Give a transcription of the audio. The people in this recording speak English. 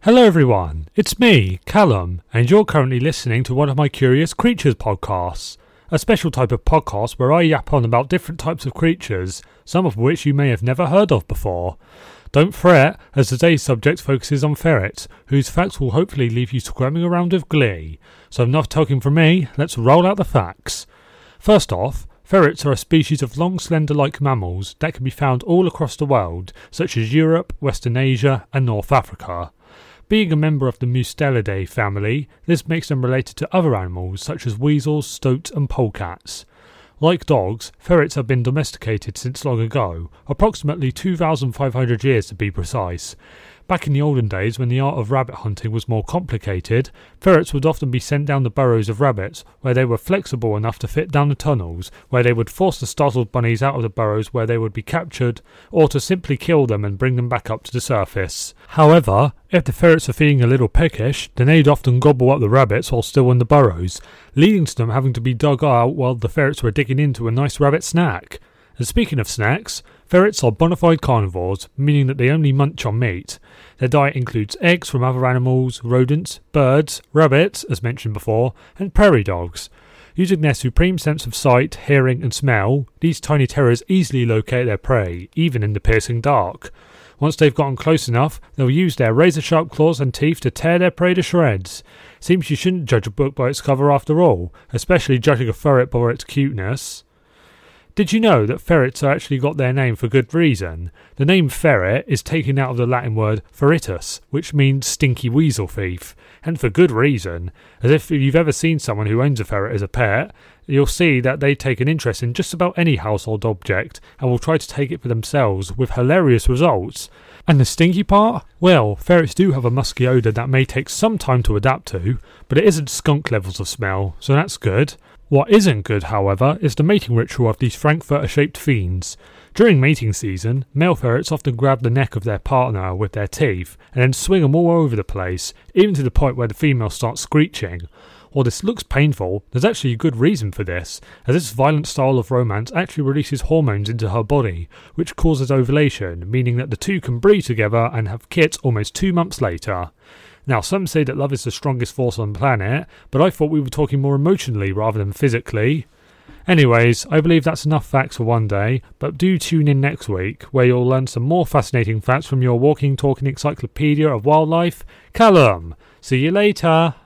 Hello everyone, it's me, Callum, and you're currently listening to one of my Curious Creatures podcasts, a special type of podcast where I yap on about different types of creatures, some of which you may have never heard of before. Don't fret, as today's subject focuses on ferrets, whose facts will hopefully leave you squirming around with glee. So enough talking from me, let's roll out the facts. First off, ferrets are a species of long slender-like mammals that can be found all across the world, such as Europe, Western Asia and North Africa. Being a member of the Mustelidae family, this makes them related to other animals such as weasels, stoats and polecats. Like dogs, ferrets have been domesticated since long ago, approximately 2,500 years to be precise. Back in the olden days, when the art of rabbit hunting was more complicated, ferrets would often be sent down the burrows of rabbits, where they were flexible enough to fit down the tunnels, where they would force the startled bunnies out of the burrows where they would be captured, or to simply kill them and bring them back up to the surface. However, if the ferrets are feeling a little peckish, then they'd often gobble up the rabbits while still in the burrows, leading to them having to be dug out while the ferrets were digging into a nice rabbit snack. And speaking of snacks, ferrets are bona fide carnivores, meaning that they only munch on meat. Their diet includes eggs from other animals, rodents, birds, rabbits, as mentioned before, and prairie dogs. Using their supreme sense of sight, hearing and smell, these tiny terrors easily locate their prey, even in the piercing dark. Once they've gotten close enough, they'll use their razor-sharp claws and teeth to tear their prey to shreds. Seems you shouldn't judge a book by its cover after all, especially judging a ferret by its cuteness. Did you know that ferrets actually got their name for good reason? The name ferret is taken out of the Latin word ferretus, which means stinky weasel thief, and for good reason, as if you've ever seen someone who owns a ferret as a pet, you'll see that they take an interest in just about any household object and will try to take it for themselves with hilarious results. And the stinky part? Well, ferrets do have a musky odour that may take some time to adapt to, but it isn't skunk levels of smell, so that's good. What isn't good, however, is the mating ritual of these frankfurter-shaped fiends. During mating season, male ferrets often grab the neck of their partner with their teeth and then swing them all over the place, even to the point where the female starts screeching. While this looks painful, there's actually a good reason for this, as this violent style of romance actually releases hormones into her body, which causes ovulation, meaning that the two can breed together and have kids almost 2 months later. Now, some say that love is the strongest force on the planet, but I thought we were talking more emotionally rather than physically. Anyways, I believe that's enough facts for one day, but do tune in next week, where you'll learn some more fascinating facts from your walking, talking encyclopedia of wildlife, Callum. See you later.